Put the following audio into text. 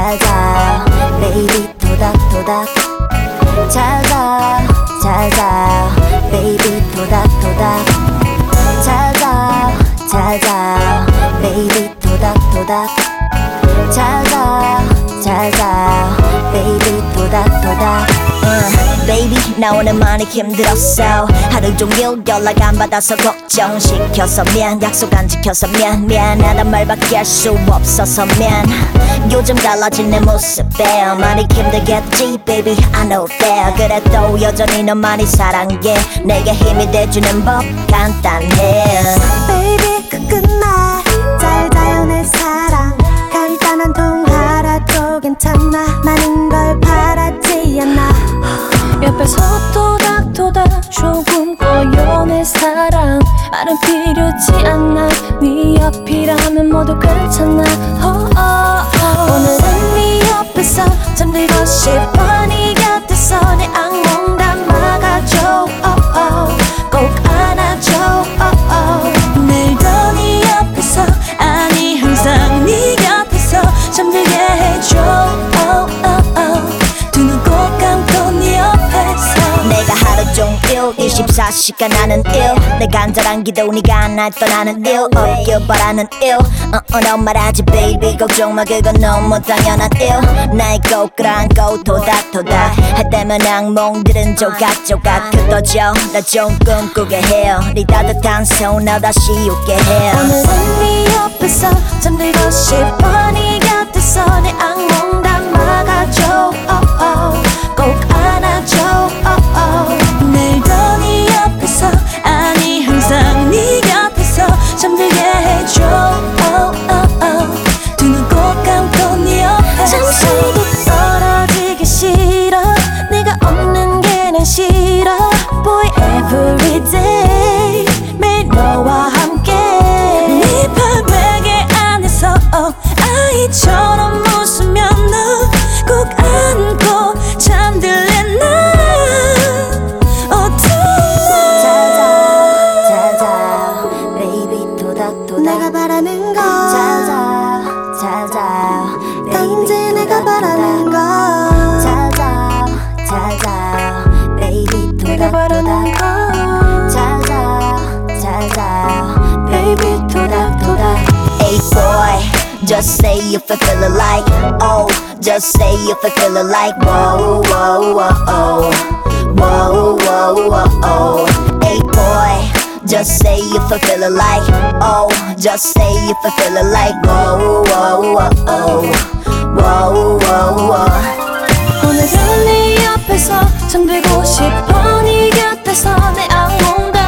잘자 베이비 토닥토닥 잘자 잘자 베이비 토닥토닥 잘자 잘자 베이비 토닥토닥 잘자 잘자 베이비 토닥토닥 베이비 나 오늘 많이 힘들었어 하루 종일 연락 안 받아서 걱정시켜서 미안 약속 안 지켜서 미안하단 말밖에 할 수 없어서 미안 요즘 달라진 내 모습에 많이 힘들겠지 baby I know that 그래도 여전히 넌 많이 사랑해 내게 힘이 돼주는 법 간단해 Baby 끝끝나 잘 자요 내 사랑 간단한 통화라도 괜찮아 많은 걸 바라지 않아 옆에서 토닥토닥 조금 꺼요 내 사랑 말은 필요치 않아 네 옆이라면 모두 괜찮아 오늘은 네 옆에서 잠들고 싶어 네 곁에서 내 악몽 담아가줘 꼭 안아줘 내일도 네 옆에서 아니 항상 네 곁에서 잠들게 해줘 두 눈 꼭 감고 네 옆에서 내가 하루 종일 24시간 하는 일 내 간절한 기도 네가 날 떠나는 일 없길 바라는 일 넌 말하지 baby 걱정 마 그건 너무 당연한 일 나의 꼭 끌어안고 토닥토닥 할 때면 악몽들은 조각조각 흩어져 나 좀 꿈꾸게 해요 네 따뜻한 손 나 다시 웃게 해 오늘은 네 옆에서 잠들고 싶어 네 곁에서 내 악몽 담아가줘 꼭 안아줘 내일도 네 옆에서 아니 항상 네 곁에서 잠들게 해줘 두 눈 꼭 감고 네 옆에서 잠시도 떨어지기 싫어 내가 없는 게 난 싫어 Boy every day 매일 너와 함께 네 발베개 안에서 아이처럼 웃으며 너 꼭 안고 잠들래 난 잘자 베이비 토닥토닥 내가 바라는 거 잘자 단지 내가 바라는 거 잘자 베이비 내가 바라는 거 잘자 베이비 토닥토닥 Hey boy just say if I feel like oh just say if I feel like whoa whoa whoa whoa whoa whoa Hey boy just say if I feel like oh just say if I feel like whoa whoa whoa whoa 오늘은 네 옆에서 잠들고 싶어 네 곁에서 내 악몽